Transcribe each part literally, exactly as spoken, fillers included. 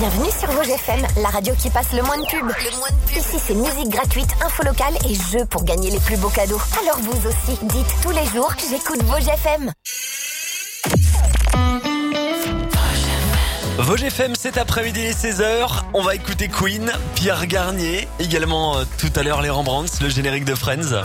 Bienvenue sur Vosges F M, la radio qui passe le moins de pub. Le moins de pub. Ici, c'est musique gratuite, info locale et jeux pour gagner les plus beaux cadeaux. Alors vous aussi, dites tous les jours, j'écoute Vosges F M. Vosges F M, cet après-midi les seize heures, on va écouter Queen, Pierre Garnier, également euh, tout à l'heure les Rembrandts, le générique de Friends. Vosges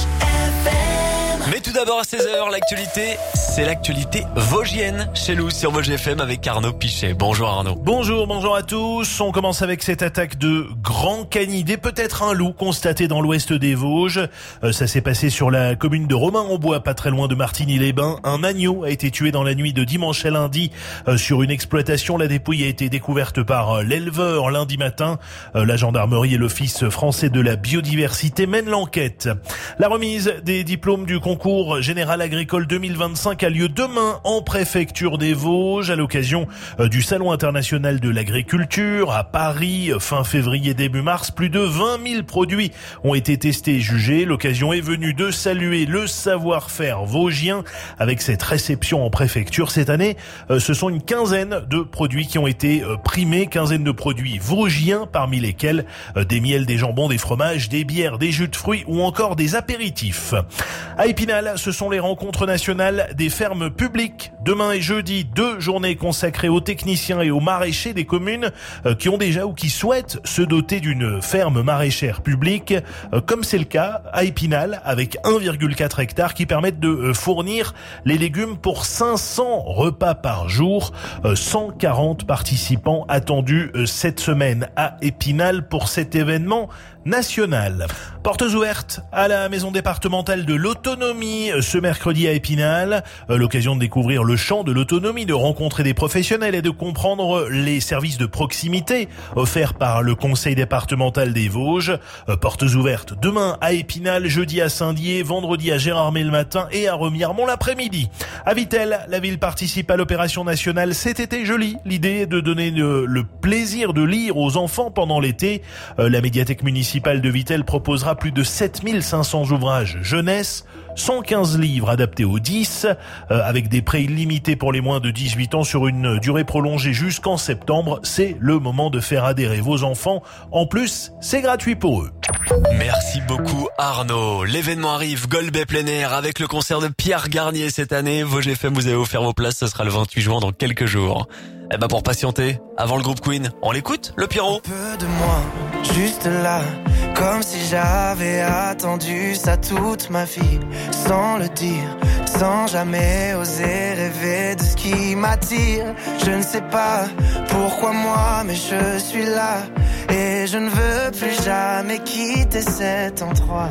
F M. Mais tout d'abord à seize heures, l'actualité, c'est l'actualité vosgienne chez nous sur Vosges F M avec Arnaud Pichet. Bonjour Arnaud. Bonjour, bonjour à tous. On commence avec cette attaque de grand canidé, peut-être un loup constaté dans l'ouest des Vosges. Euh, ça s'est passé sur la commune de Romain-en-Bois, pas très loin de Martigny-les-Bains. Un agneau a été tué dans la nuit de dimanche à lundi euh, sur une exploitation. La dépouille a été découverte par euh, l'éleveur lundi matin. Euh, la gendarmerie et l'Office français de la biodiversité mènent l'enquête. La remise des diplômes du concours général agricole deux mille vingt-cinq a lieu demain en préfecture des Vosges à l'occasion euh, du Salon international de l'agriculture à Paris. Fin février, début mars, plus de vingt mille produits ont été testés et jugés. L'occasion est venue de saluer le savoir-faire vosgien avec cette réception en préfecture. Cette année, euh, ce sont une quinzaine de produits qui ont été euh, primés, quinzaine de produits vosgiens, parmi lesquels euh, des miels, des jambons, des fromages, des bières, des jus de fruits ou encore des apéritifs. À Épinal, ce sont les rencontres nationales des fermes publiques. Demain et jeudi, deux journées consacrées aux techniciens et aux maraîchers des communes euh, qui ont déjà ou qui souhaitent se doter d'une ferme maraîchère publique, euh, comme c'est le cas à Épinal, avec un virgule quatre hectares qui permettent de euh, fournir les légumes pour cinq cents repas par jour. Euh, cent quarante participants attendus euh, cette semaine à Épinal pour cet événement national. Portes ouvertes à la maison départementale de l'autonomie ce mercredi à Épinal. L'occasion de découvrir le champ de l'autonomie, de rencontrer des professionnels et de comprendre les services de proximité offerts par le conseil départemental des Vosges. Portes ouvertes demain à Épinal, jeudi à Saint-Dié, vendredi à Gérardmer le matin et à Remiremont l'après-midi. À Vittel, la ville participe à l'opération nationale Cet été joli. L'idée est de donner le, le plaisir de lire aux enfants pendant l'été. La médiathèque municipale de Vittel proposera plus de sept mille cinq cents ouvrages jeunesse, cent quinze livres adaptés aux dix, euh, avec des prêts illimités pour les moins de dix-huit ans sur une durée prolongée jusqu'en septembre. C'est le moment de faire adhérer vos enfants. En plus, c'est gratuit pour eux. Merci beaucoup Arnaud. L'événement arrive, Golbet plein air avec le concert de Pierre Garnier cette année. Vosges F M, vous avez offert vos places, ce sera le vingt-huit juin dans quelques jours. Eh ben pour patienter, avant le groupe Queen, on l'écoute, le Pierrot. Un peu de moi, juste là, comme si j'avais attendu ça toute ma vie, sans le dire, sans jamais oser rêver de ce qui m'attire. Je ne sais pas pourquoi moi, mais je suis là, et je ne veux plus jamais quitter cet endroit.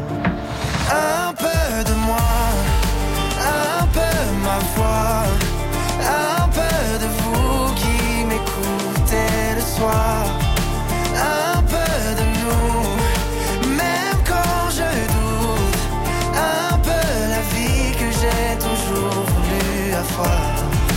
Un peu de moi, un peu ma voix, un peu de vous qui m'écoutez le soir, un peu de nous, même quand je doute, un peu la vie que j'ai toujours voulu avoir.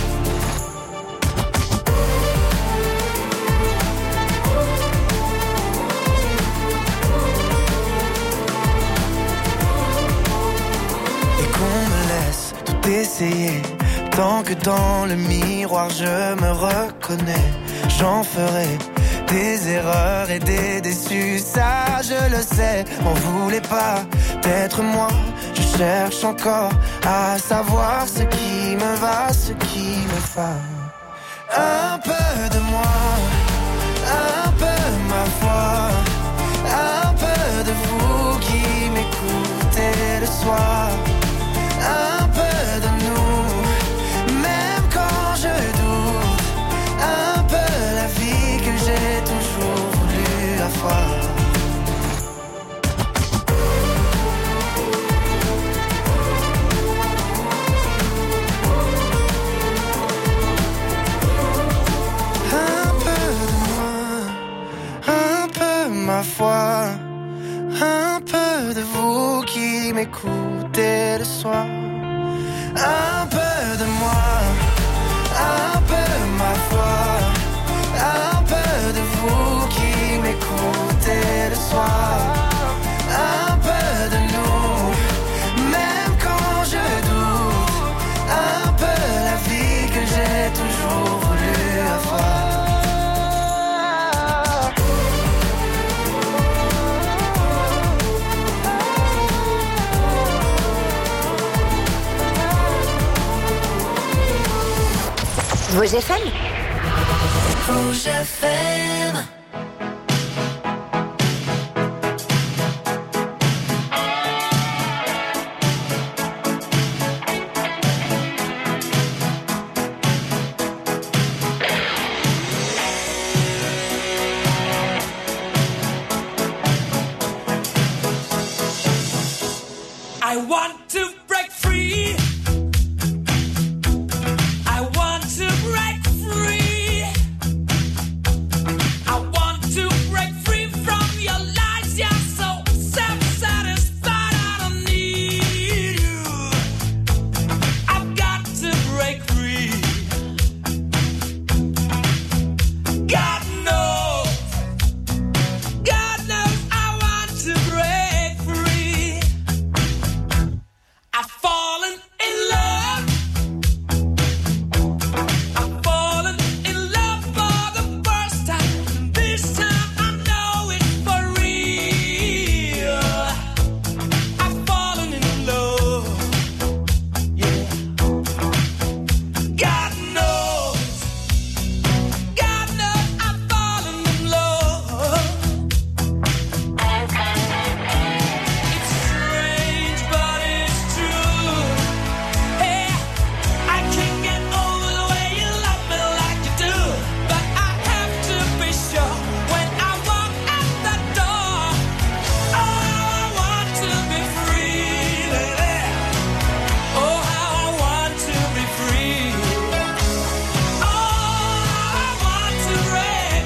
Et qu'on me laisse tout essayer, tant que dans le miroir je me reconnais, j'en ferai des erreurs et des déçus, ça je le sais. On voulait pas d'être moi, je cherche encore à savoir ce qui me va, ce qui me va. Un peu de moi, un peu ma voix, un peu de vous qui m'écoutez le soir, un peu de nous, même quand je doute, un peu la vie que j'ai toujours voulu avoir. Un peu de moi, un peu ma foi, un peu de vous qui m'écoutez Vosges F M. Vosges F M. I want to break free. I want to break free. I want to break free from your lies. You're so self-satisfied. I don't need you. I've got to break free. God knows. God knows I want to break free. I've fallen in love. I've fallen in love for the first time. This time I know it's for real. I've fallen in love. Yeah. God knows. God knows I've fallen in love. It's strange, but it's true. Hey, I can't get over the way you love me like you do. But I have to be sure when I walk out the door. Oh, how I want to be free, baby. Oh, how I want to be free. Oh, how I want to break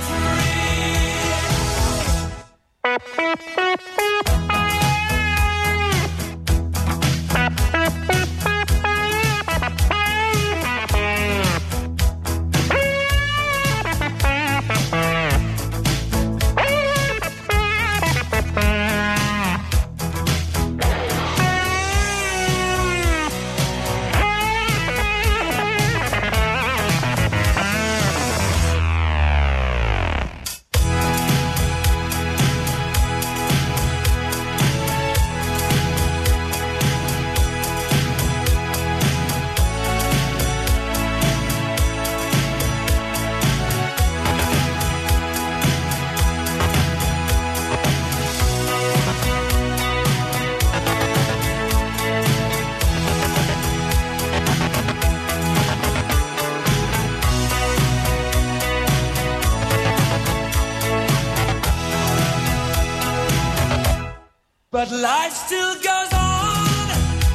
But life still goes on.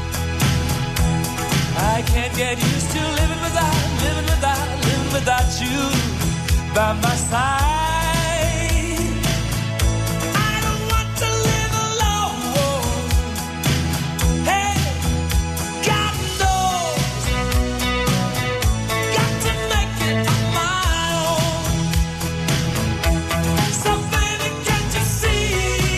I can't get used to living without, living without, living without you by my side. I don't want to live alone. Hey, God knows. Got to make it on my own. So baby, can't you see?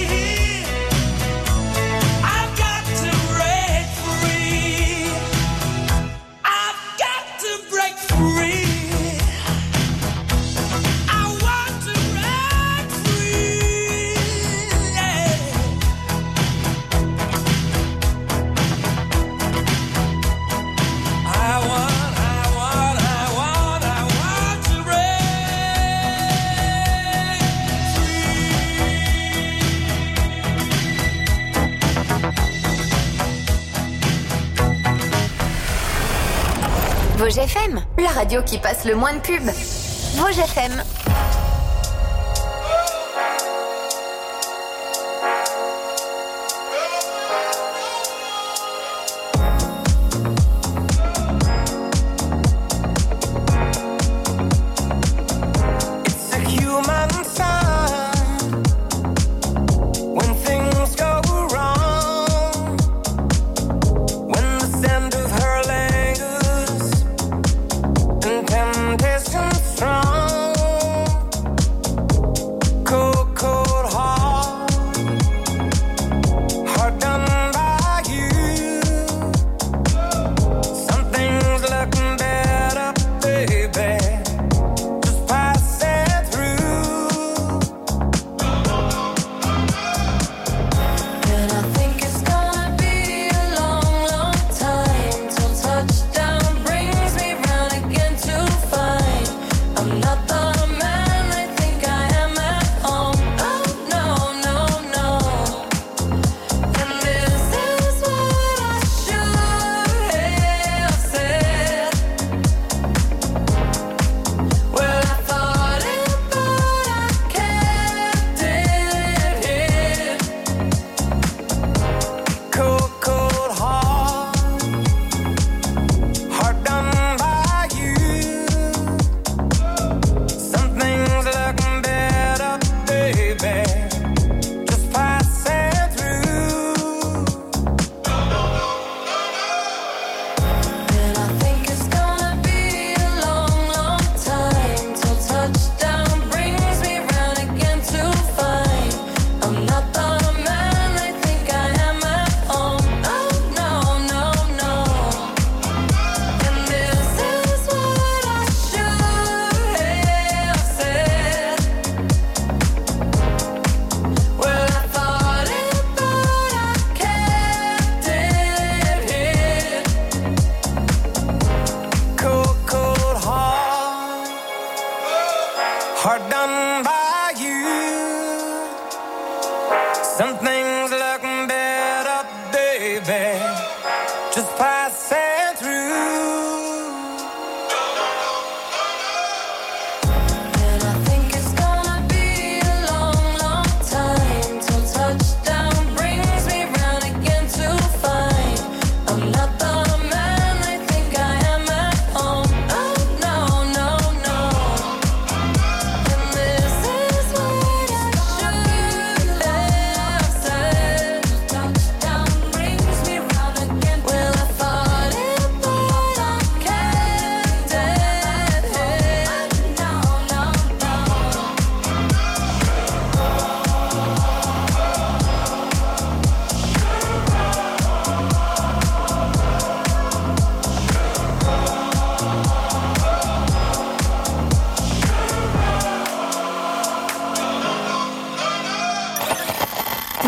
I've got to break free. I've got to break free. I want to break free. Yeah. I want, I want, I want, I want to break free. Vosges F M, la radio qui passe le moins de pub. Vosges F M. It's a human sign when things go wrong, when the scent of her lingers and temptation strong.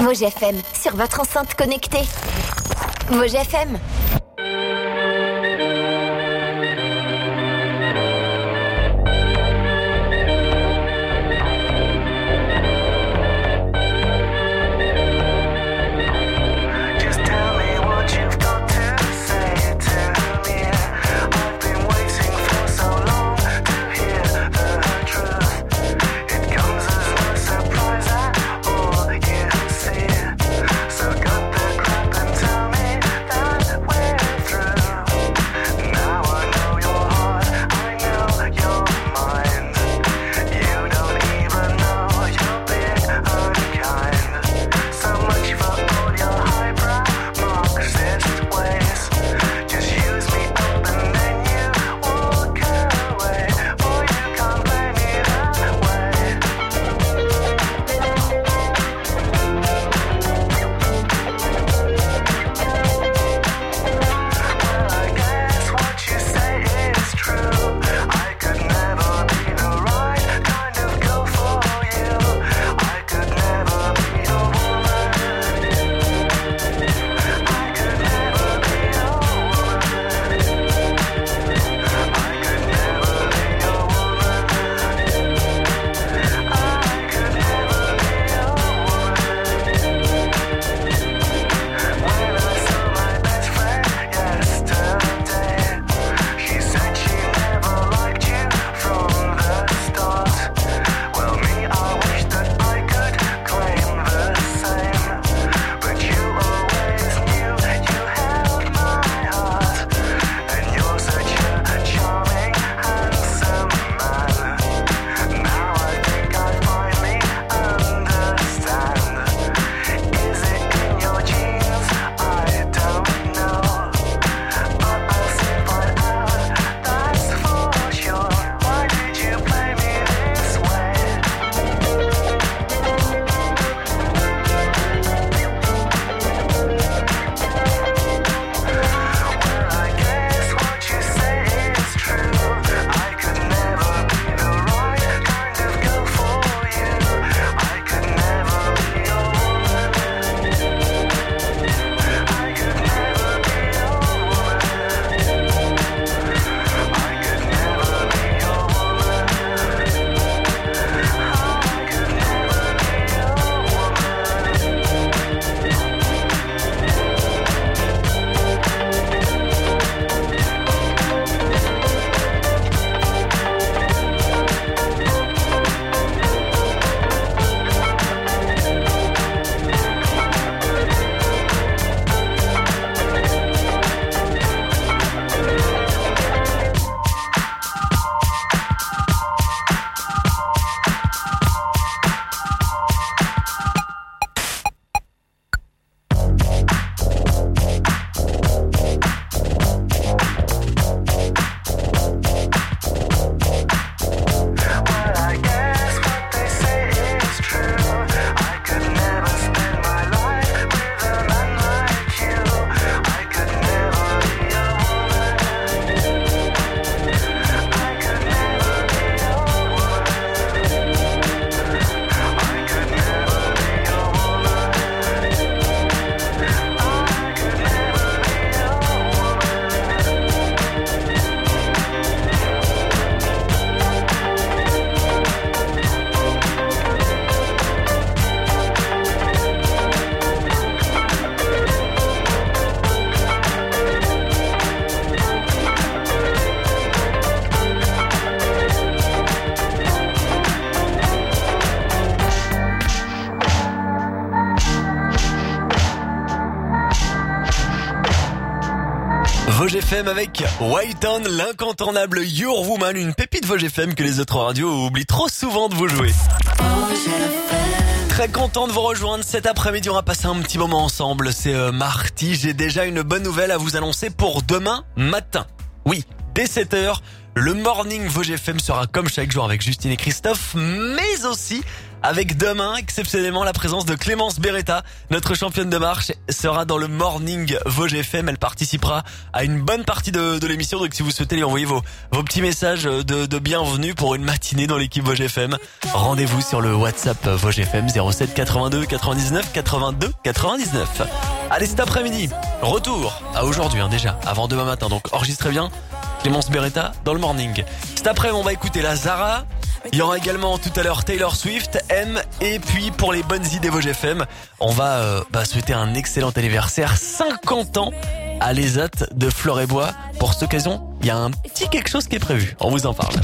Vosges F M, sur votre enceinte connectée. Vosges F M. Vosges F M avec White-On, l'incontournable Your Woman, une pépite Vosges F M que les autres radios oublient trop souvent de vous jouer. Très content de vous rejoindre cet après-midi, on va passer un petit moment ensemble. C'est euh, mardi, j'ai déjà une bonne nouvelle à vous annoncer pour demain matin. Oui, dès sept heures, le Morning Vosges F M sera comme chaque jour avec Justine et Christophe, mais aussi avec demain, exceptionnellement, la présence de Clémence Beretta. Notre championne de marche sera dans le Morning Vosges F M. Elle participera à une bonne partie de, de l'émission. Donc si vous souhaitez lui envoyer vos, vos petits messages de, de bienvenue pour une matinée dans l'équipe Vosges F M, rendez-vous sur le WhatsApp Vosges F M zéro sept quatre-vingt-deux quatre-vingt-dix-neuf quatre-vingt-deux quatre-vingt-dix-neuf. Allez, cet après-midi, retour à aujourd'hui hein, déjà, avant demain matin. Donc enregistrez bien Clémence Beretta dans le Morning. Cet après-midi, on va écouter la Zara. Il y aura également tout à l'heure Taylor Swift, M. Et puis pour les bonnes idées Vosges F M, on va euh, bah, souhaiter un excellent anniversaire, cinquante ans à l'E S A T de Flore-et-Bois. Pour cette occasion, il y a un petit quelque chose qui est prévu. On vous en parle.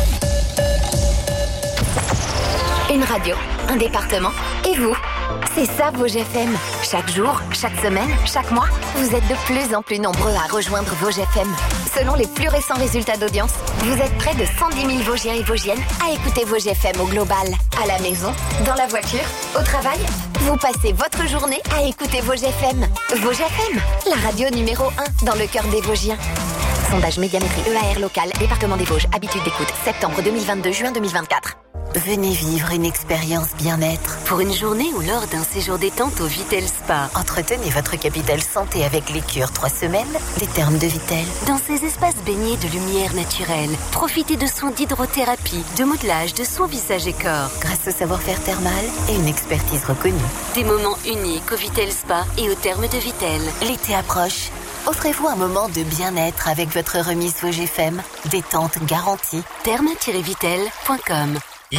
Une radio, un département, et vous? C'est ça Vosges F M. Chaque jour, chaque semaine, chaque mois, vous êtes de plus en plus nombreux à rejoindre Vosges F M. Selon les plus récents résultats d'audience, vous êtes près de cent dix mille Vosgiens et Vosgiennes à écouter Vosges F M au global. À la maison, dans la voiture, au travail, vous passez votre journée à écouter Vosges F M. Vosges F M, la radio numéro un dans le cœur des Vosgiens. Sondage Médiamétrie E A R local, département des Vosges, habitude d'écoute, septembre deux mille vingt-deux, juin deux mille vingt-quatre. Venez vivre une expérience bien-être pour une journée ou lors d'un séjour détente au Vitel Spa. Entretenez votre capital santé avec les cures trois semaines des Thermes de Vitel. Dans ces espaces baignés de lumière naturelle, profitez de soins d'hydrothérapie, de modelage, de soins visage et corps, grâce au savoir-faire thermal et une expertise reconnue. Des moments uniques au Vitel Spa et aux Thermes de Vitel. L'été approche. Offrez-vous un moment de bien-être avec votre remise Vosges F M. Détente garantie. thermes tiret vitel point com. Yeah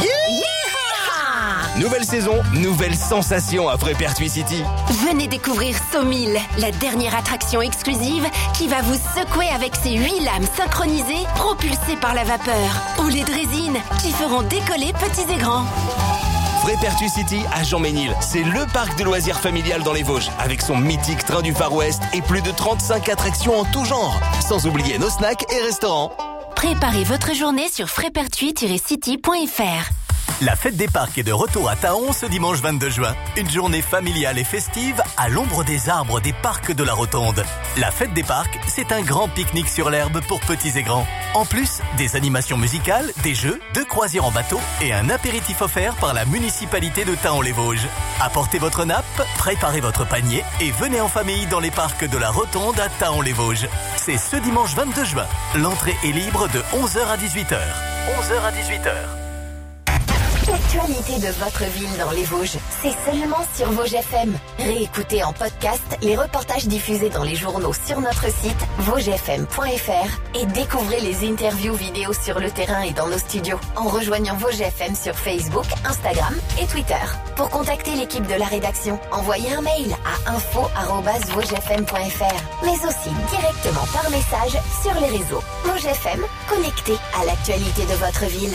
yeah Nouvelle saison, nouvelle sensation à Frépertuis City. Venez découvrir Saumille, la dernière attraction exclusive qui va vous secouer avec ses huit lames synchronisées propulsées par la vapeur. Ou les draisines qui feront décoller petits et grands. Frépertuis City à Jean-Ménil, c'est le parc de loisirs familial dans les Vosges, avec son mythique train du Far West et plus de trente-cinq attractions en tout genre. Sans oublier nos snacks et restaurants. Préparez votre journée sur frépertuis tiret city point f r. La fête des parcs est de retour à Taon ce dimanche vingt-deux juin. Une journée familiale et festive à l'ombre des arbres des parcs de la Rotonde. La fête des parcs, c'est un grand pique-nique sur l'herbe pour petits et grands. En plus, des animations musicales, des jeux, deux croisières en bateau et un apéritif offert par la municipalité de Taon-les-Vosges. Apportez votre nappe, préparez votre panier et venez en famille dans les parcs de la Rotonde à Taon-les-Vosges. C'est ce dimanche vingt-deux juin. L'entrée est libre de onze heures à dix-huit heures. onze heures à dix-huit heures. L'actualité de votre ville dans les Vosges, c'est seulement sur Vosges F M. Réécoutez en podcast les reportages diffusés dans les journaux sur notre site vosges f m point f r et découvrez les interviews vidéo sur le terrain et dans nos studios en rejoignant Vosges F M sur Facebook, Instagram et Twitter. Pour contacter l'équipe de la rédaction, envoyez un mail à info arobase vosges f m point f r, mais aussi directement par message sur les réseaux. Vosges F M, connecté à l'actualité de votre ville.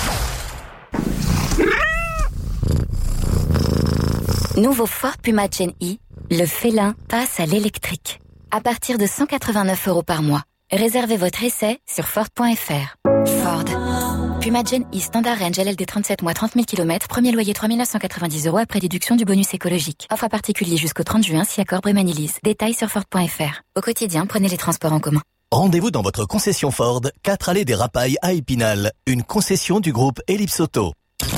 Nouveau Ford Puma Gen E, le félin passe à l'électrique. À partir de cent quatre-vingt-neuf euros par mois. Réservez votre essai sur Ford point f r. Ford. Puma Gen E Standard Range L L D trente-sept mois trente mille kilomètres. Premier loyer trois mille neuf cent quatre-vingt-dix euros après déduction du bonus écologique. Offre à particulier jusqu'au trente juin si accord Brémanilise. Détails sur Ford point f r. Au quotidien, prenez les transports en commun. Rendez-vous dans votre concession Ford, quatre allées des Rapailles à Épinal. Une concession du groupe Ellipse Auto.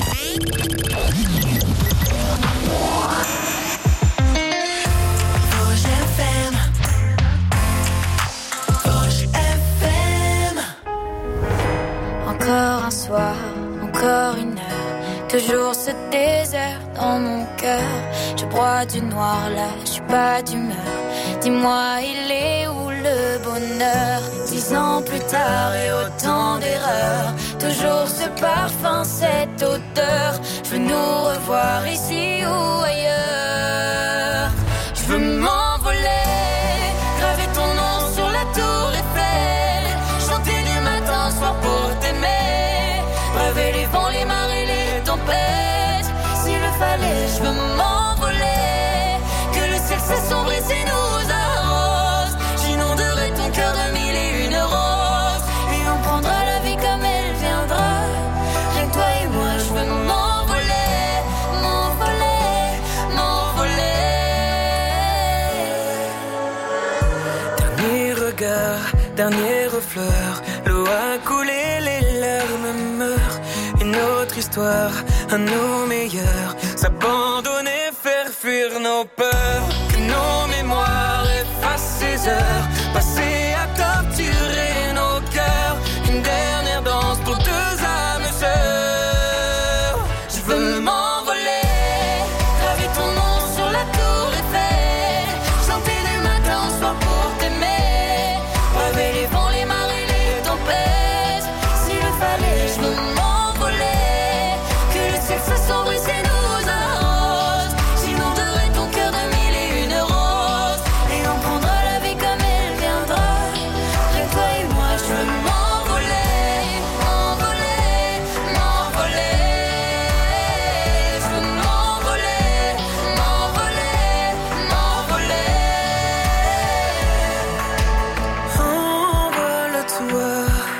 Encore un soir, encore une heure, toujours ce désert dans mon cœur. Je broie du noir là, je suis pas d'humeur. Dis-moi, il est où le bonheur? Dix ans plus tard et autant d'erreurs, toujours ce parfum, cette odeur. Je veux nous revoir ici ou ailleurs. Je veux m'envoler, graver ton nom sur la tour Eiffel, chanter du matin au soir pour t'aimer, braver les vents, les marées, les tempêtes. S'il le fallait, je veux m'envoler, que le ciel s'assombrisse et nous arrose. J'inonderai ton cœur de mille et une roses, et on prendra la vie comme elle viendra. Rien que toi et moi, je veux m'envoler, m'envoler, m'envoler. Dernier regard, dernier refleur, l'eau a coulé, les larmes meurent. Une autre histoire l'histoire à nos meilleurs. S'abandonner, faire fuir nos peurs. Que nos mémoires effacent ces heures passées à torturer nos cœurs. Une dernière danse pour deux âmes sœurs. Je veux m'envoler, graver ton nom sur la tour Eiffel, chanter du matin au soir pour t'aimer, braver les vents, les marées, les tempêtes. S'il le fallait, je veux m'envoler, que le ciel s'assombrit et nous arrose. J'inonderai ton cœur de mille et une roses, et on prendra la vie comme elle viendra. Près de toi et moi, je veux m'envoler, m'envoler, m'envoler. Je veux m'envoler, m'envoler, m'envoler. Envole-toi,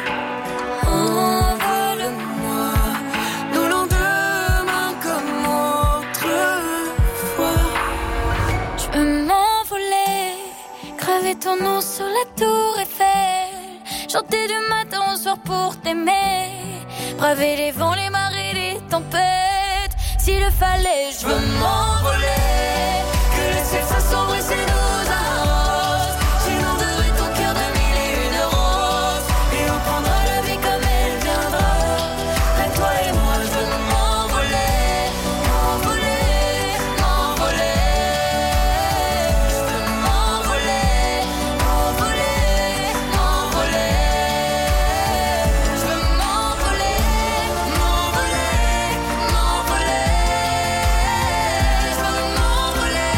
envole-moi, nos lendemains comme autrefois. Je veux m'envoler, graver ton nom sur la tour Eiffel, chanter du matin au soir pour t'aimer, braver les vents, les marées, les tempêtes. S'il le fallait, je veux m'envoler, que le ciel s'assombrisse et nous arrose. J'inonderai ton cœur de mille et une roses, et on prendra la vie comme elle viendra. Près de toi et moi, je veux m'envoler, m'envoler, m'envoler. Je veux m'envoler, m'envoler, m'envoler. Je veux m'envoler, m'envoler, m'envoler. Je veux m'envoler,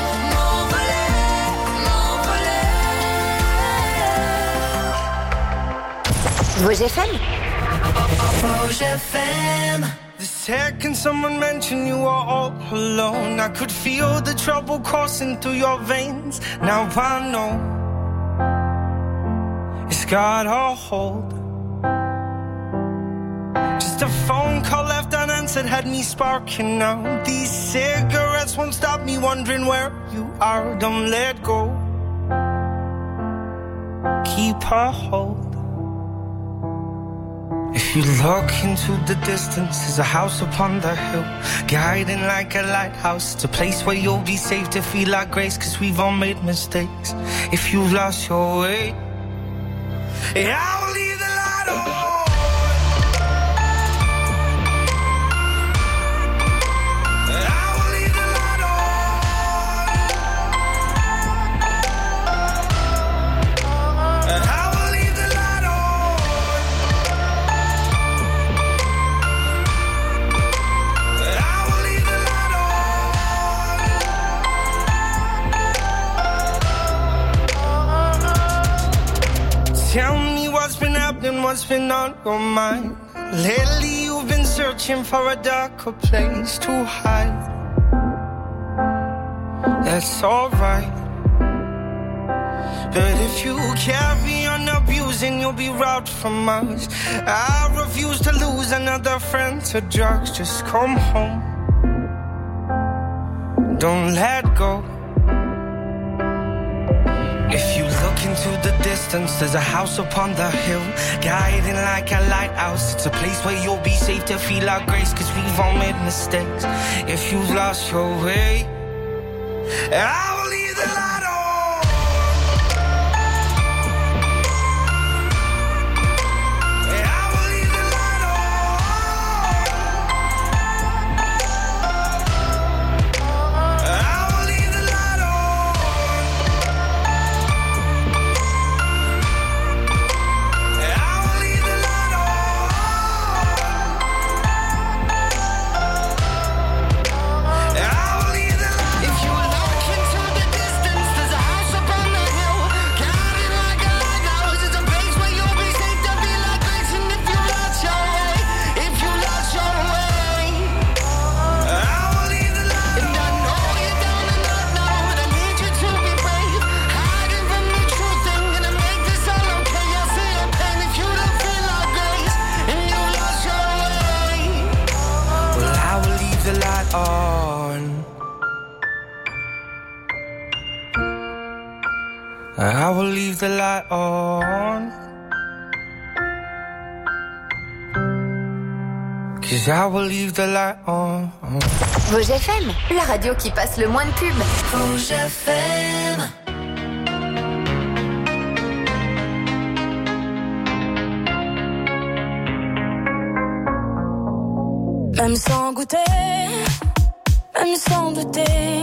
m'envoler, m'envoler. Vosges F M. Rouge F M. The second someone mentioned you were all alone, I could feel the trouble coursing through your veins. Now I know it's got a hold. Just a phone call left unanswered had me sparking now. These cigarettes won't stop me wondering where you are. Don't let go, keep a hold. If you look into the distance, there's a house upon the hill, guiding like a lighthouse. It's a place where you'll be safe to feel like grace, cause we've all made mistakes. If you've lost your way, yeah, I will leave the light on. I will leave the light on. I will leave the light on. I will leave the light on. Tell me what's been happening, what's been on your mind. Lately you've been searching for a darker place to hide. That's alright, but if you carry on abusing, you'll be robbed from us. I refuse to lose another friend to drugs. Just come home, don't let go. If you look into the distance, there's a house upon the hill, guiding like a lighthouse. It's a place where you'll be safe to feel our grace, cause we've all made mistakes. If you've lost your way, I will leave the light on. I will leave the light on. I will leave the light on. I will leave the light on. I will leave the light. If you look into the distance, there's a house upon the hill, guiding like a lighthouse. It's a place where you'll be safe to be like grace. And if you lost your way, if you lost your way, I will leave the light. And I know you're down and out now, but I need you to be brave, hiding from the truth and gonna make this all okay. I see your pain if you don't feel like grace and you lost your way. Well, I will leave the light on. I will leave the light on. 'cause I will leave the light on. Vosges F M, la radio qui passe le moins de pubs. Vosges F M. Même sans goûter, même sans douter,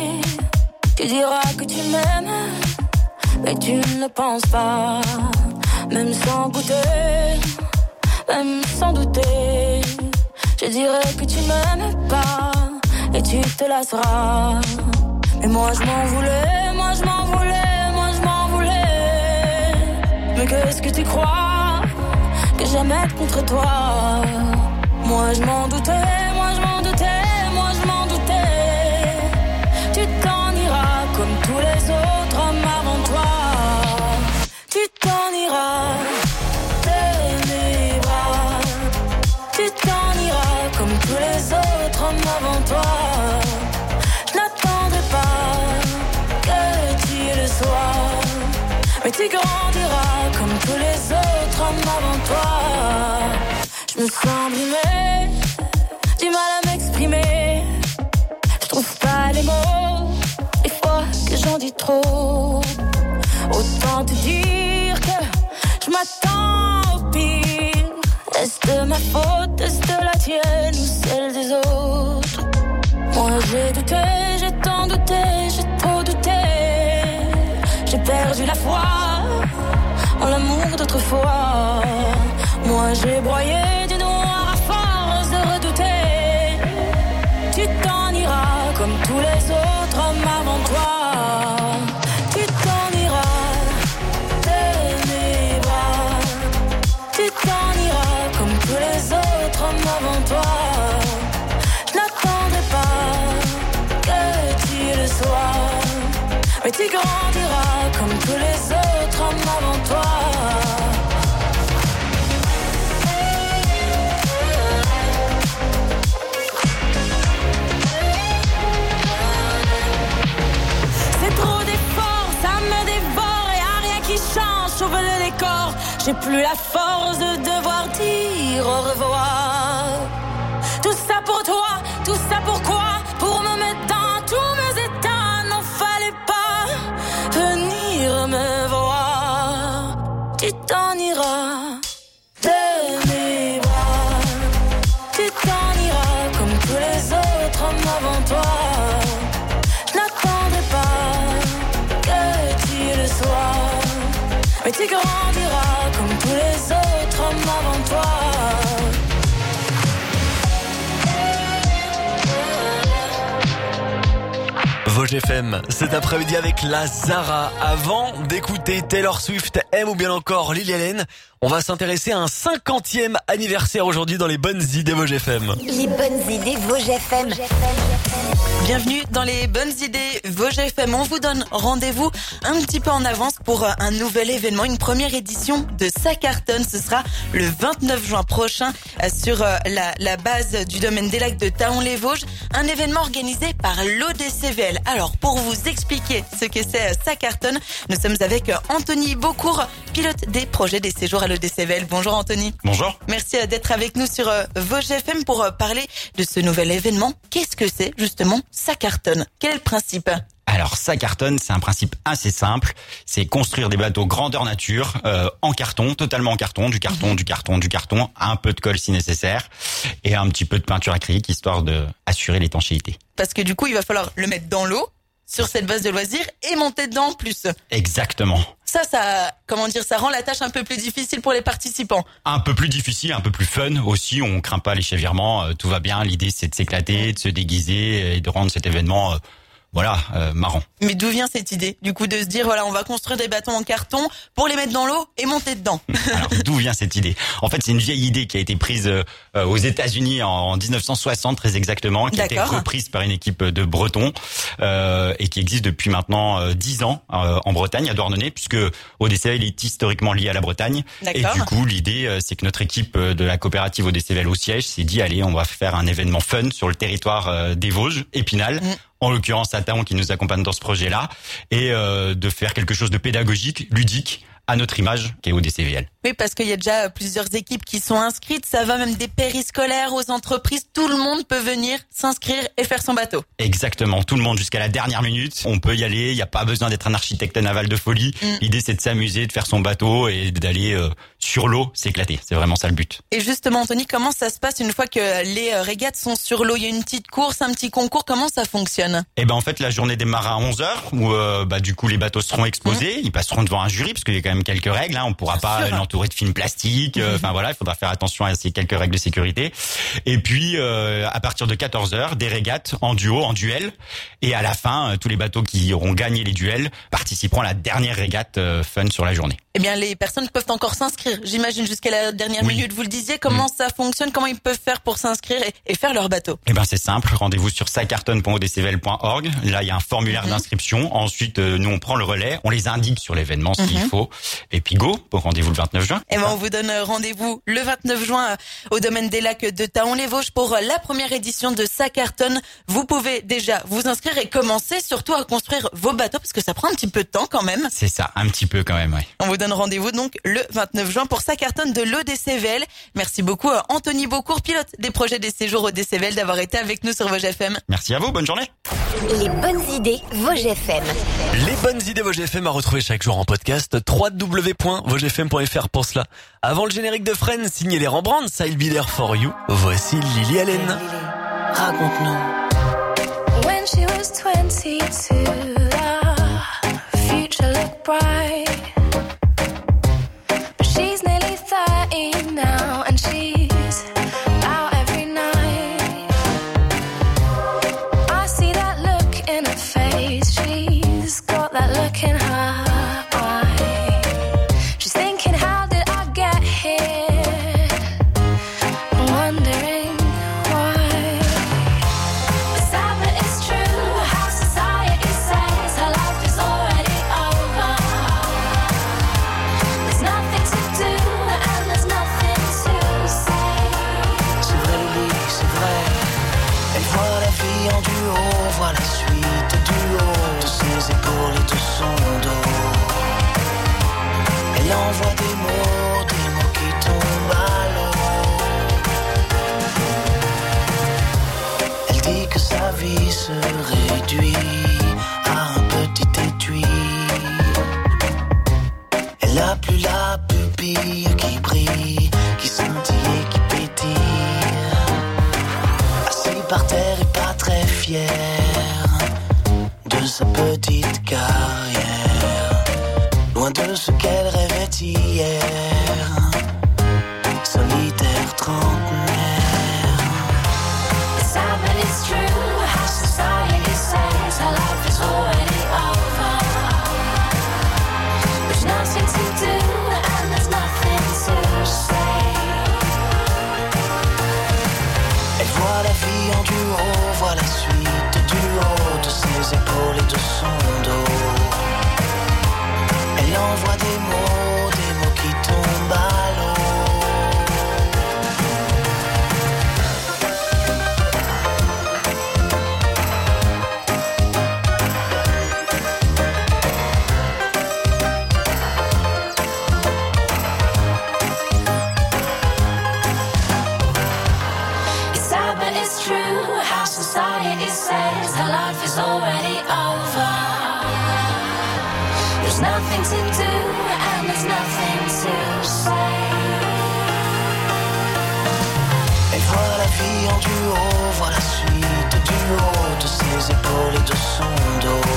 tu diras que tu m'aimes, mais tu ne le penses pas. Même sans goûter, même sans douter, je dirais que tu m'aimes pas, et tu te lasseras. Mais moi je m'en voulais, moi je m'en voulais, moi je m'en voulais. Mais qu'est-ce que tu crois que j'aimais être contre toi? Moi je m'en doutais, moi je m'en doutais, moi je m'en doutais. Tu t'en iras comme tous les autres hommes avant toi. Tu t'en iras de mes bras. Tu t'en iras comme tous les autres hommes avant toi. Je n'attendrai pas que tu le sois, mais tu grandiras comme tous les autres hommes avant toi. Je me sens brimée, du mal à m'exprimer. Je trouve pas les mots, des fois que j'en dis trop. Autant te dire que je m'attends au pire. Est-ce de ma faute, est-ce de la tienne ou celle des autres? Moi j'ai douté, j'ai tant douté, j'ai trop douté. J'ai perdu la foi en l'amour d'autrefois. Moi j'ai broyé du noir à force de redouter. Tu t'en iras comme tous les autres hommes avant toi. Tu t'en iras de mes bras. Tu t'en iras comme tous les autres hommes avant toi. Je n'attendrai pas que tu le sois, mais tu grandiras comme tous les autres hommes avant toi. J'ouvre le décor, j'ai plus la force de devoir dire au revoir. Tout ça pour toi, tout ça pourquoi? Pour me mettre dans tous mes états, n'en fallait pas venir me voir. Tu t'en iras de mes bras. Tu t'en iras comme tous les autres hommes avant toi. Je n'attendrai pas que tu le sois, mais tu grandiras comme tous les autres hommes avant toi. Vosges F M, cet après-midi avec la Zara. Avant d'écouter Taylor Swift, M ou bien encore Lily Allen, on va s'intéresser à un cinquantième anniversaire aujourd'hui dans les bonnes idées Vosges F M. Les bonnes idées Vosges F M. Bienvenue dans les bonnes idées Vosges F M. On vous donne rendez-vous un petit peu en avance pour un nouvel événement, une première édition de Ça cartonne. Ce sera le vingt-neuf juin prochain sur la, la base du domaine des lacs de Thaon-les-Vosges. Un événement organisé par l'O D C V L. Alors, pour vous expliquer ce que c'est Ça cartonne, nous sommes avec Anthony Beaucourt, pilote des projets des séjours à l'O D C V L. Bonjour Anthony. Bonjour. Merci d'être avec nous sur Vosges F M pour parler de ce nouvel événement. Qu'est-ce que c'est justement Ça cartonne? Quel est le principe? Alors, Ça cartonne, c'est un principe assez simple. C'est construire des bateaux grandeur nature, euh, en carton, totalement en carton, du carton, mmh. du carton, du carton, un peu de colle si nécessaire, et un petit peu de peinture acrylique, histoire de assurer l'étanchéité. Parce que du coup, il va falloir le mettre dans l'eau, sur cette base de loisirs, et monter dedans en plus. Exactement. Ça, ça, comment dire, ça rend la tâche un peu plus difficile pour les participants. Un peu plus difficile, un peu plus fun aussi. On craint pas les chavirements, euh, tout va bien. L'idée, c'est de s'éclater, de se déguiser et de rendre cet événement, euh, voilà, euh, marrant. Mais d'où vient cette idée, du coup, de se dire, voilà, on va construire des bâtons en carton pour les mettre dans l'eau et monter dedans? Alors, d'où vient cette idée? En fait, c'est une vieille idée qui a été prise euh, aux États-Unis en dix-neuf cent soixante, très exactement, qui D'accord. a été reprise par une équipe de Bretons euh, et qui existe depuis maintenant euh, dix ans euh, en Bretagne, à Douarnenez, puisque O D C V L est historiquement lié à la Bretagne. D'accord. Et du coup, l'idée, euh, c'est que notre équipe de la coopérative O D C V L au siège s'est dit, allez, on va faire un événement fun sur le territoire euh, des Vosges, Épinal. Mmh. En l'occurrence à Thaon qui nous accompagne dans ce projet-là, et euh, de faire quelque chose de pédagogique, ludique, à notre image, qui est O D C V L. Oui, parce qu'il y a déjà plusieurs équipes qui sont inscrites. Ça va même des périscolaires aux entreprises. Tout le monde peut venir s'inscrire et faire son bateau. Exactement, tout le monde jusqu'à la dernière minute. On peut y aller, il n'y a pas besoin d'être un architecte naval de folie. Mm. L'idée, c'est de s'amuser, de faire son bateau et d'aller euh, sur l'eau, s'éclater. C'est vraiment ça le but. Et justement, Anthony, comment ça se passe une fois que les régates sont sur l'eau? Il y a une petite course, un petit concours. Comment ça fonctionne? Eh ben en fait, la journée démarre à onze heures où euh, bah du coup les bateaux seront exposés. Mmh. Ils passeront devant un jury parce qu'il y a quand même quelques règles. Hein. On pourra Bien pas sûr. l'entourer de films plastiques. Enfin mmh. voilà, il faudra faire attention à ces quelques règles de sécurité. Et puis euh, à partir de quatorze heures, des régates en duo, en duel. Et à la fin, euh, tous les bateaux qui auront gagné les duels participeront à la dernière régate euh, fun sur la journée. Eh bien, les personnes peuvent encore s'inscrire. J'imagine jusqu'à la dernière oui. minute. Vous le disiez, comment mmh. ça fonctionne? Comment ils peuvent faire pour s'inscrire et, et faire leur bateau? Eh ben c'est simple. Rendez-vous sur sacarton point o d c v l point org. Là, il y a un formulaire mmh. d'inscription. Ensuite, euh, nous, on prend le relais. On les indique sur l'événement ce mmh. qu'il faut. Et puis, go, pour rendez-vous le vingt-neuf juin. Eh ben, on vous donne rendez-vous le vingt-neuf juin au domaine des lacs de Taon-les-Vosges pour la première édition de Sacarton. Vous pouvez déjà vous inscrire et commencer surtout à construire vos bateaux parce que ça prend un petit peu de temps quand même. C'est ça, un petit peu quand même, oui. On vous donne rendez-vous donc le vingt-neuf juin pour Sacarton de l'O D C V L. Merci beaucoup à Anthony Beaucourt, pilote des projets des séjours O D C V L, d'avoir été avec nous sur Vosges F M. Merci à vous, bonne journée. Les bonnes idées Vosges F M. Les bonnes idées Vosges F M à retrouver chaque jour en podcast. w w w point vosges f m point f r pour cela. Avant le générique de Friends, signé les Rembrandt, I'll be there for you. Voici Lily Allen. Raconte-nous. When she was twenty-two, the future looked bright. But she's nearly thirty now and she's out every night. I see that look in her face, she's got that look in her eye. She's thinking, how did I get here? Wondering why. Sad but it's true, how society says her life is already over. There's nothing to do and there's nothing to say. C'est vrai Lily, c'est vrai. Elle voit la vie en duo, voit la suite du haut de ses épaules et de son dos. Elle envoie des mots, des mots qui tombent à l'eau. Elle dit que sa vie se réduit à un petit étui. Elle a plus la pupille qui brille, qui scintille et qui pétille. Assis par terre et pas très fière de sa petite carrière, loin de ce qu'elle rêvait hier, solitaire trentenaire. Sad but it's true, how society says her life is already over. There's nothing to do and there's nothing to say. Elle voit la vie en duo, voit la suite du haut de ses épaules et de son dos. Elle envoie des mots, des mots qui tombent à l'eau. It's sad but it's true, how society says her life is already over. There's nothing to do and there's nothing to say. Elle voit la vie en duo, voit la suite du haut de ses épaules et de son dos.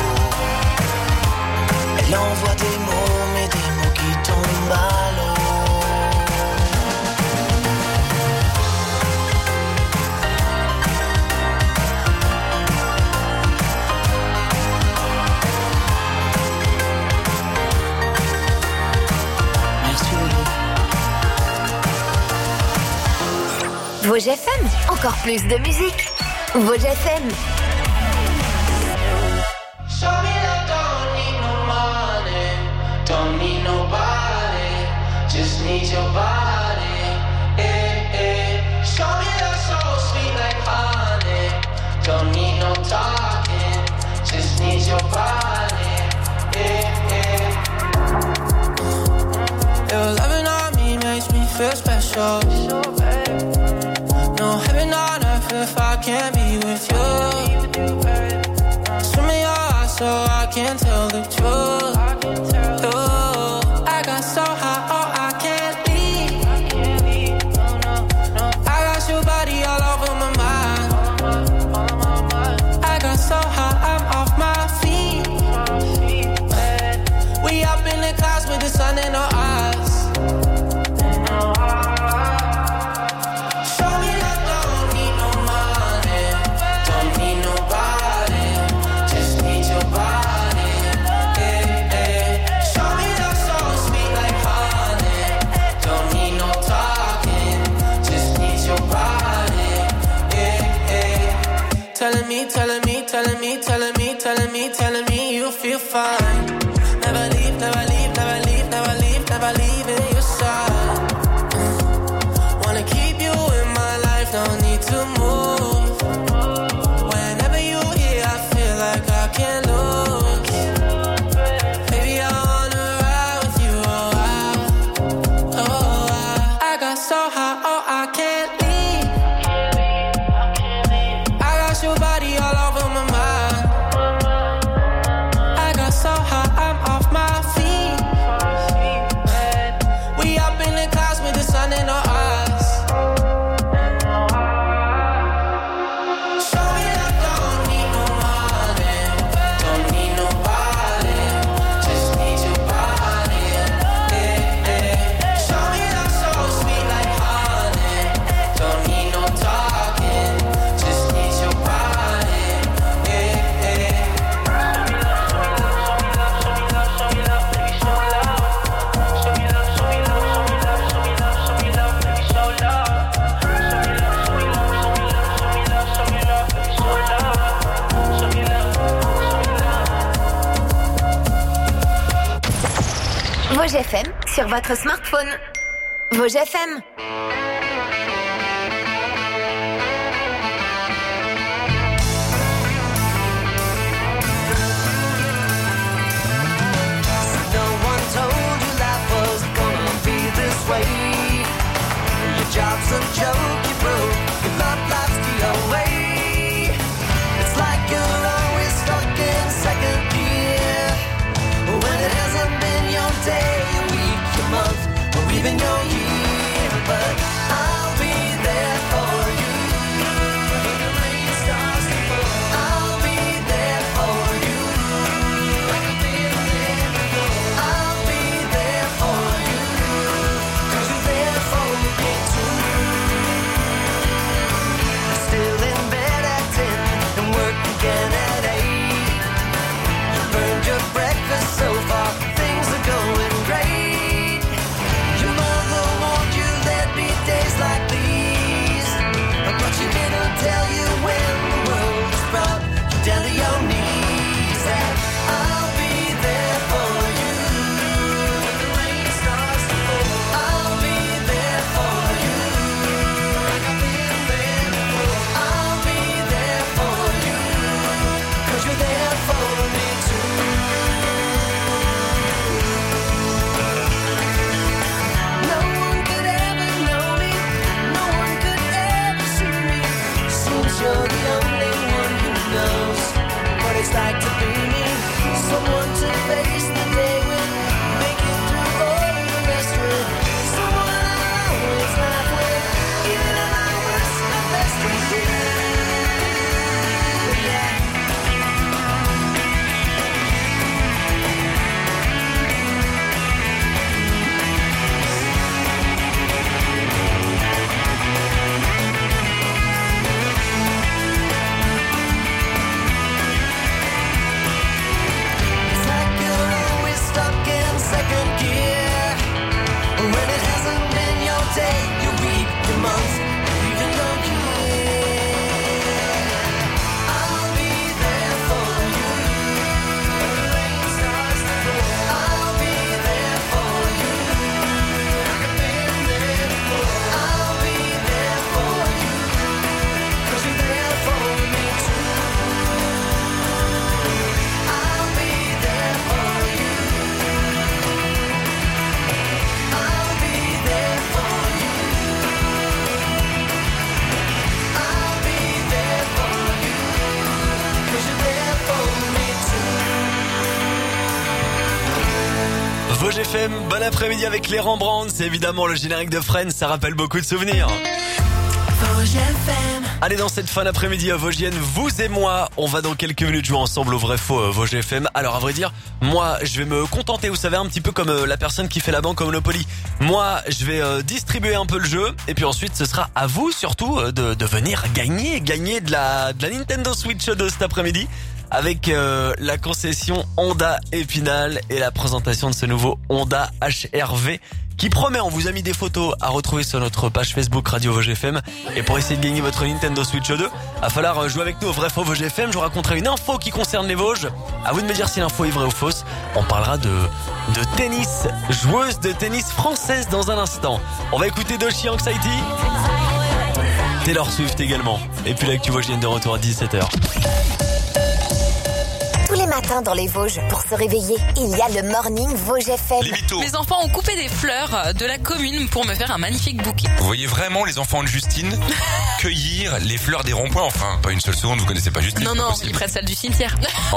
Elle envoie des mots, mais des mots qui tombent à l'eau. Merci Lily. Vosges F M, encore plus de musique. Vosges F M. Show me that don't need no money, don't need nobody, just need your body. Eh, eh. Show me that soul sweet like honey, don't need no talking, just need your body. Eh, eh. You're loving on me feel special. No heaven on earth if I can't be with you. Swim in your eyes so I can tell the truth. Ooh, I got so high, oh I can't leave. I got your body all over my mind. I got so high, I'm off my feet. We up in the clouds with the sun in our eyes. Telling me, telling me, telling me, telling me, telling me, telling me you feel fine. Never leave, never leave, never leave, never leave, never leave in your side. Mm. Wanna keep you in my life, don't need to move. Whenever you here, I feel like I can't lose. Baby, I wanna ride with you, oh I, oh I. I got so high, oh I can't leave. Your body all over my mind. I got so high, I'm off my feet. We up in the clouds with the sun in our eyes. Show me I don't need no money, don't need nobody, just need your body. Yeah, yeah. Show me I'm so sweet like honey, don't need no talking, just need your body. Vosges F M sur votre smartphone. Vosges F M. No one told you life was gonna be this way. Your job's a joke, you broke. Your love life's the away. It's like you're always stuck in second gear. When it hasn't been your day, your week, your month, or even your year. But I'll be there for you. When the rain starts to fall, I'll be there for you. Like I've been there before. I'll be there for you. 'Cause you're there for me too. F M, bon après-midi avec les Rembrandts. C'est évidemment le générique de Friends, ça rappelle beaucoup de souvenirs. Allez, dans cette fin d'après-midi à Vosgienne, vous et moi, on va dans quelques minutes jouer ensemble au vrai-faux euh, Vosges F M. Alors à vrai dire, moi je vais me contenter, vous savez, un petit peu comme euh, la personne qui fait la banque au Monopoly. Moi je vais euh, distribuer un peu le jeu et puis ensuite ce sera à vous surtout euh, de, de venir gagner, gagner de la, de la Nintendo Switch deux cet après-midi. Avec euh, la concession Honda Épinal et la présentation de ce nouveau Honda H R V qui promet, on vous a mis des photos à retrouver sur notre page Facebook Radio Vosges F M. Et pour essayer de gagner votre Nintendo Switch deux, il va falloir jouer avec nous au vrai faux Vosges F M. Je vous raconterai une info qui concerne les Vosges. À vous de me dire si l'info est vraie ou fausse. On parlera de, de tennis, joueuse de tennis française dans un instant. On va écouter Doshi Anxiety, Taylor Swift également. Et puis l'actu vosgienne de retour à dix-sept heures. Tous les matins dans les Vosges, pour se réveiller, il y a le Morning Vosges F M. Mes enfants ont coupé des fleurs de la commune pour me faire un magnifique bouquet. Vous voyez vraiment les enfants de Justine cueillir les fleurs des ronds-points? Enfin, pas une seule seconde, vous connaissez pas Justine. Non, non, ils prennent celle du cimetière.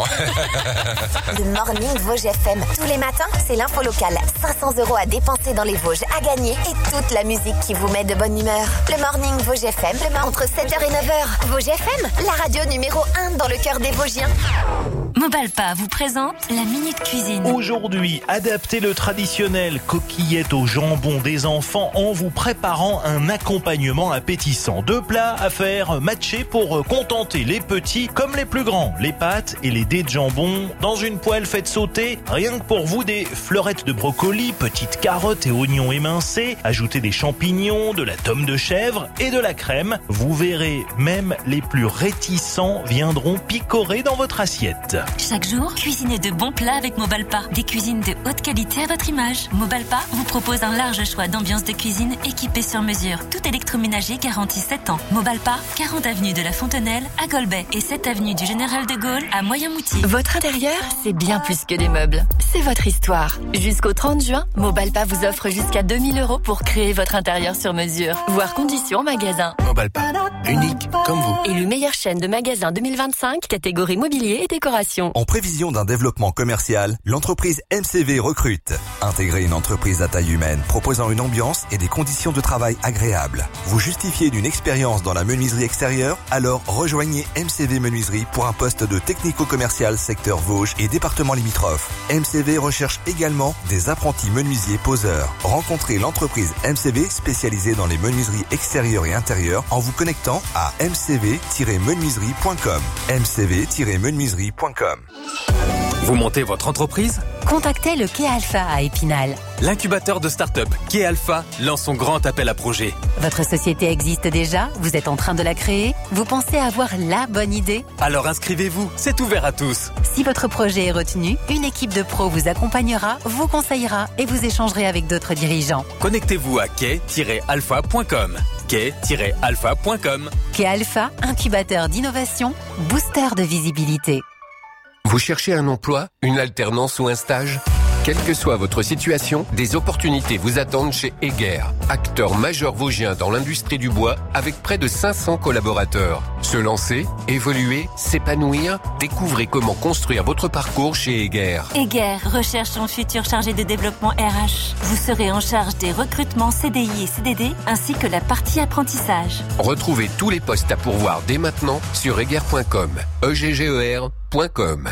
Le Morning Vosges F M. Tous les matins, c'est l'info locale. cinq cents euros à dépenser dans les Vosges, à gagner et toute la musique qui vous met de bonne humeur. Le Morning Vosges F M, le entre sept heures et neuf heures. Vosges F M, la radio numéro un dans le cœur des Vosgiens. Mobalpa vous présente la Minute Cuisine. Aujourd'hui, adaptez le traditionnel coquillette au jambon des enfants en vous préparant un accompagnement appétissant. Deux plats à faire matcher pour contenter les petits comme les plus grands. Les pâtes et les dés de jambon dans une poêle, faites sauter rien que pour vous des fleurettes de brocoli, petites carottes et oignons émincés. Ajoutez des champignons, de la tome de chèvre et de la crème. Vous verrez, même les plus réticents viendront picorer dans votre assiette. Chaque jour, cuisinez de bons plats avec Mobalpa. Des cuisines de haute qualité à votre image. Mobalpa vous propose un large choix d'ambiances de cuisine équipées sur mesure. Tout électroménager garantit sept ans. Mobalpa, quarante avenue de la Fontenelle à Golbet et sept avenue du Général de Gaulle à Moyen-Moutier. Votre intérieur, c'est bien plus que des meubles. C'est votre histoire. Jusqu'au trente juin, Mobalpa vous offre jusqu'à deux mille euros pour créer votre intérieur sur mesure. Voir conditions en magasin. Mobalpa, unique comme vous. Élu meilleure chaîne de magasins deux mille vingt-cinq, catégorie mobilier et décoration. En prévision d'un développement commercial, l'entreprise M C V recrute. Intégrez une entreprise à taille humaine proposant une ambiance et des conditions de travail agréables. Vous justifiez d'une expérience dans la menuiserie extérieure? Alors rejoignez M C V Menuiserie pour un poste de technico-commercial secteur Vosges et département limitrophe. M C V recherche également des apprentis menuisiers poseurs. Rencontrez l'entreprise M C V spécialisée dans les menuiseries extérieures et intérieures en vous connectant à m c v tiret menuiserie point com. m c v tiret menuiserie point com. Vous montez votre entreprise? Contactez le Quai Alpha à Épinal. L'incubateur de start-up Quai Alpha lance son grand appel à projets. Votre société existe déjà? Vous êtes en train de la créer? Vous pensez avoir la bonne idée? Alors inscrivez-vous, c'est ouvert à tous. Si votre projet est retenu, une équipe de pros vous accompagnera, vous conseillera et vous échangerez avec d'autres dirigeants. Connectez-vous à quai tiret alpha point com. quai tiret alpha point com. Quai Alpha, incubateur d'innovation, booster de visibilité. Vous cherchez un emploi, une alternance ou un stage? Quelle que soit votre situation, des opportunités vous attendent chez Eger, acteur majeur vosgien dans l'industrie du bois avec près de cinq cents collaborateurs. Se lancer, évoluer, s'épanouir, découvrez comment construire votre parcours chez Eger. Eger recherche son futur chargé de développement R H. Vous serez en charge des recrutements C D I et C D D ainsi que la partie apprentissage. Retrouvez tous les postes à pourvoir dès maintenant sur eger point com. e g g e r point com.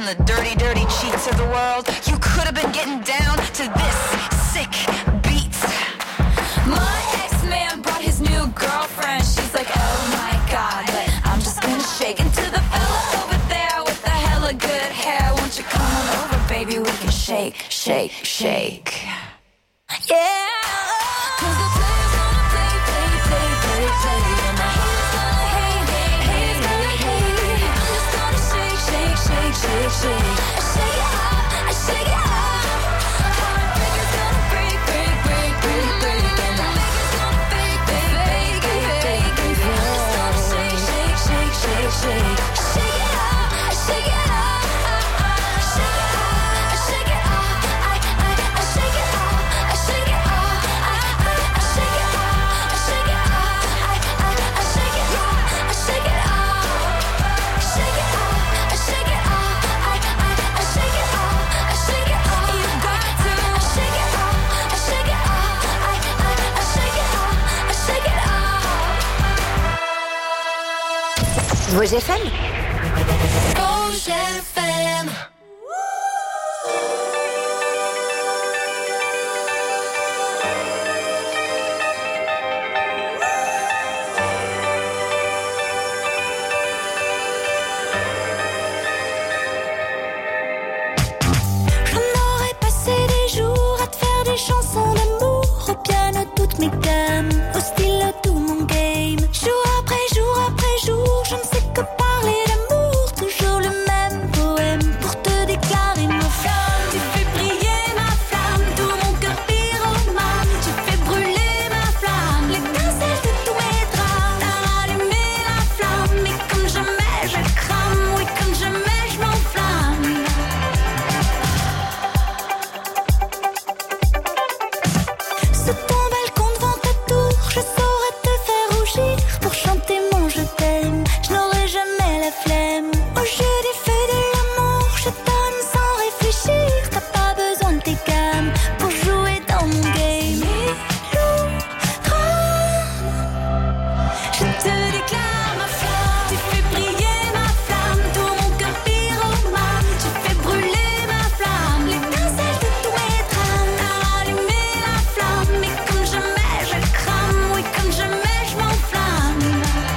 the dirty, dirty cheats of the world. You could have been getting down to this sick beat. My ex-man brought his new girlfriend. She's like, oh my god, but I'm just gonna shake into the fella over there with the hella good hair. Won't you come on over, baby? We can shake, shake, shake. Yeah. Cause the players gonna play, play, play, play, play. And the haters gonna hate, hate, hate, hate, hate. I'm just gonna shake, shake, shake, shake, shake. I shake it up, I shake it up. Heartbreakers gonna break, break, break, break, break. And the makers gonna fake, fake, fake, fake, fake, fake. I'm just gonna shake, shake, shake, shake, shake. I shake it up, I shake it up. I shake it up, I shake it up. I, I, I shake it up, I shake it up. I, I, I shake it up, I shake it up. I, I, I shake it up, I shake it up. Shake it up, I shake it up. I, I, I shake it up, I shake it up. You got to shake it up, I shake it up. I, I, I shake it up, I shake it up. Vosges F M. Vosges F M. J'en aurais passé des jours à te faire des chansons d'amour. Au piano toutes mes gammes, au stylo tout mon game. Jour après jour après jour, je ne sais que parler d'amour. Toujours le même poème pour te déclarer ma flamme. Tu fais briller ma flamme, tout mon cœur pyromane. Tu fais brûler ma flamme, l'étincelle de tous mes drames. T'as allumé la flamme, et comme jamais je crame. Oui, comme jamais je m'enflamme. Sous ton balcon devant ta tour, je saurais te faire rougir pour chanter mon je t'aime. Je n'aurai jamais la flemme. Au jeu des feux de l'amour, je donne sans réfléchir. T'as pas besoin de tes gammes pour jouer dans mon game. Je te déclare ma flamme. Tu fais briller ma flamme, tout mon cœur pyromane. Tu fais brûler ma flamme, l'étincelle de tous mes drames. T'as allumé la flamme, et comme jamais je crame. Oui, comme jamais je m'enflamme.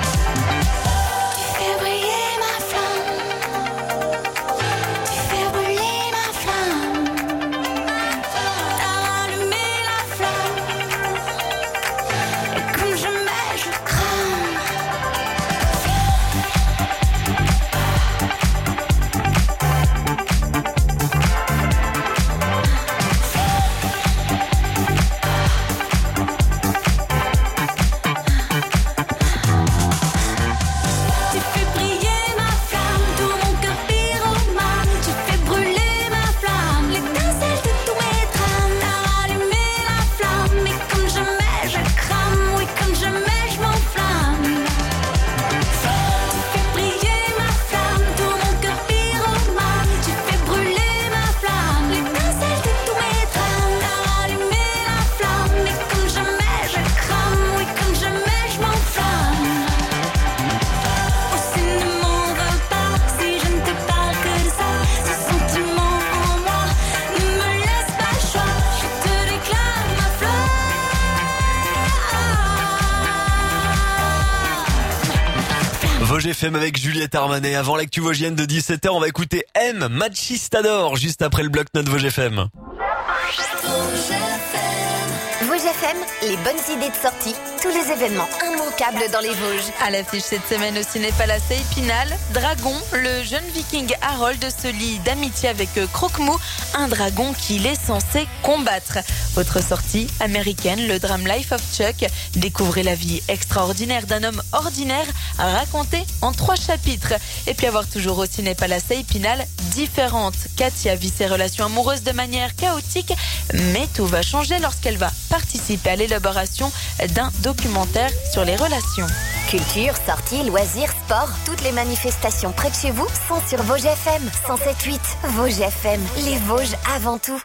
Tu fais briller ma flamme. Tu fais brûler ma flamme. T'as allumé la flamme, et comme jamais je crame. Tu fais briller ma flamme, tout mon cœur pyromane. Tu fais brûler ma flamme, l'étincelle de tous mes drames. T'as allumé la flamme, et comme jamais je crame. Oui, comme jamais je m'enflamme. Tu fais briller ma flamme, tout mon cœur pyromane. Tu fais brûler ma flamme, l'étincelle de tous mes drames. T'as allumé la flamme, et comme jamais je crame. Oui, comme jamais je m'enflamme. Aussi ne m'en veux pas si je ne te parle que de ça. Ce sentiment en moi ne me laisse pas le choix. Je te déclare ma Vosges F M avec Juliette Armanet. Avant l'actu vosgienne de dix-sept heures, on va écouter M, Machistador, juste après le bloc-notes Vosges F M. Vosges F M, les bonnes idées de sortie, tous les événements immanquables dans les Vosges. À l'affiche cette semaine au Ciné Palace à Épinal, Dragon, le jeune viking Harold se lie d'amitié avec Croque-Mou, un dragon qu'il est censé combattre. Autre sortie américaine, le drame Life of Chuck. Découvrez la vie extraordinaire d'un homme ordinaire raconté en trois chapitres. Et puis avoir toujours au Ciné Palace à Épinal, Différente. Katia vit ses relations amoureuses de manière chaotique, mais tout va changer lorsqu'elle va participer à l'élaboration d'un documentaire sur les relations. Culture, sorties, loisirs, sport, toutes les manifestations près de chez vous sont sur Vosges F M. cent sept virgule huit, Vosges F M, les Vosges avant tout.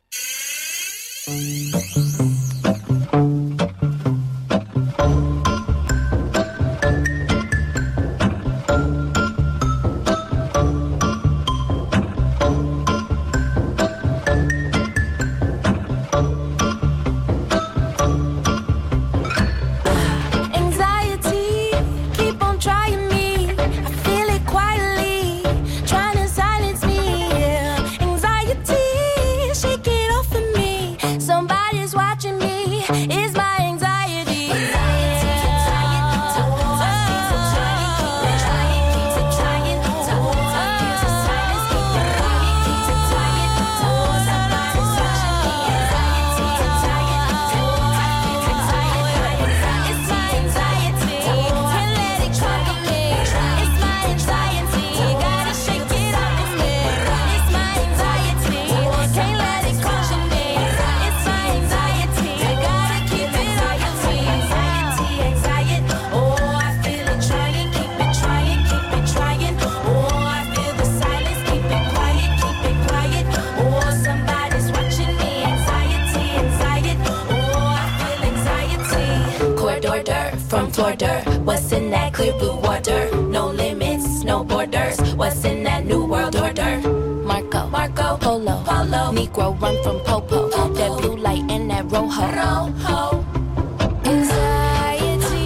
Florida. What's in that clear blue water? No limits, no borders. What's in that new world order? Marco, Marco, Polo, Polo. Negro run from Popo. Popo. That blue light and that rojo. Rojo. Anxiety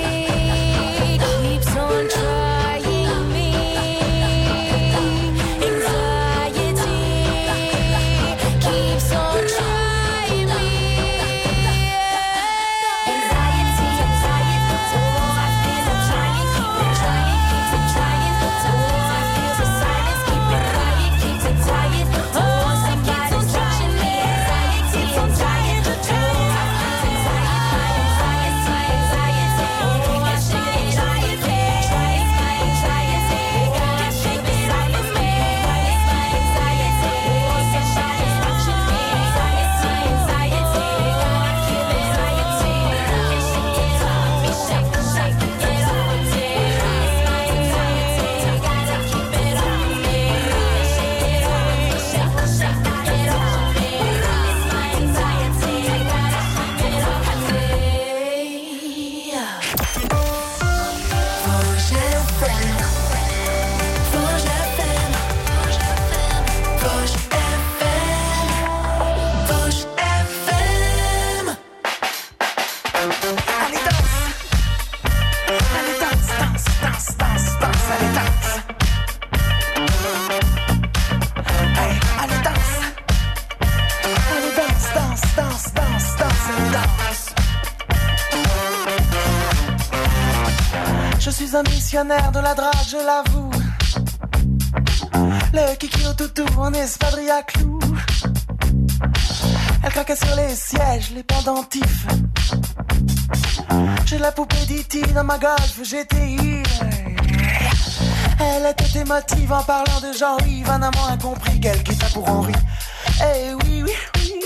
keeps on trying me. Anxiety keeps on trying me. Anxiety, anxiety, so I feel I'm trying, keep it trying, keep it trying. So I feel the silence, keep it quiet, keep it quiet. Oh, somebody's watching me. Anxiety, anxiety, so I feel Je suis un missionnaire de la drague, je l'avoue. Le kiki au toutou en espadrille à clous. Elle craquait sur les sièges, les pendentifs. J'ai la poupée d'E T dans ma golf G T I. Elle était émotive en parlant de Jean-Yves. Un amant incompris qu'elle quitta pour Henri. Eh oui, oui, oui.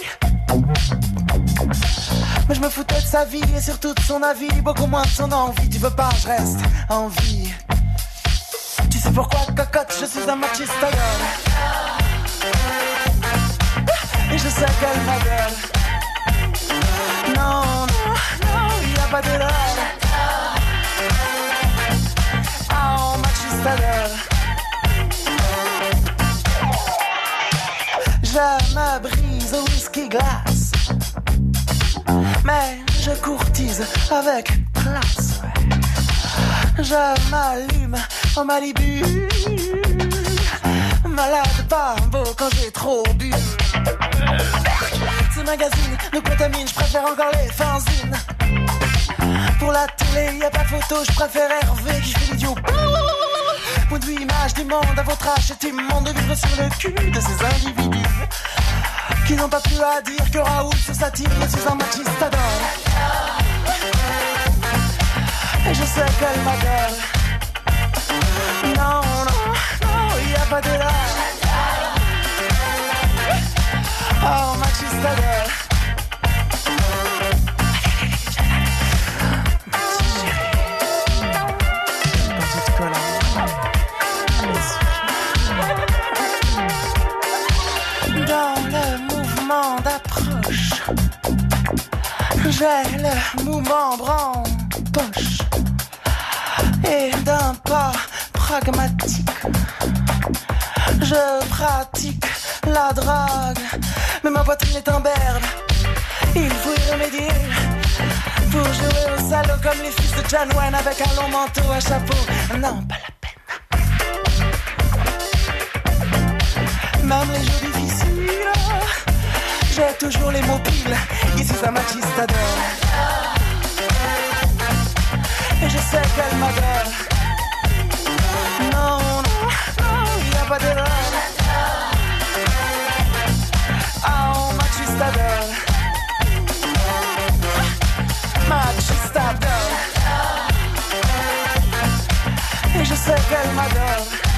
Mais je me foutais de sa vie et surtout de son avis. Beaucoup moins de son envie. Tu veux pas, je reste en vie. Tu sais pourquoi, cocotte, je suis un machiste à gueule. Et je sais qu'elle ma gueule. Non, non, non, y a pas de l'heure. Oh, machiste à gueule. Je me brise au whisky glace. Mais je courtise avec classe. Je m'allume en Malibu. Malade pas beau quand j'ai trop bu. Ces magazines nous contaminent, je préfère encore les fanzines. Pour la télé, y a pas de photo, je préfère Hervé qui fait l'idiot. Point de vue, image du monde, à votre âge, c'est immonde de vivre sur le cul de ces individus qui n'ont pas plus à dire que Raoul se satire. Je suis un machiste adore. Et je sais qu'elle m'adore. Non, non, non, y a pas de là. Oh, machiste adore. Dans le mouvement d'approche, j'ai le mouvement bras-en-poche. Et d'un pas pragmatique, je pratique la drague. Mais ma poitrine est un berbe, il faut y remédier. Pour jouer au salaud comme les fils de John Wayne avec un long manteau à chapeau. Non, pas la peine. Même les jours difficiles, j'ai toujours les mots piles. Ici ça machiste adore. Et je sais qu'elle m'adore. Non, non, non, y a pas d'erreur. Oh, machiste adore. Machiste adore. Et je sais qu'elle m'adore.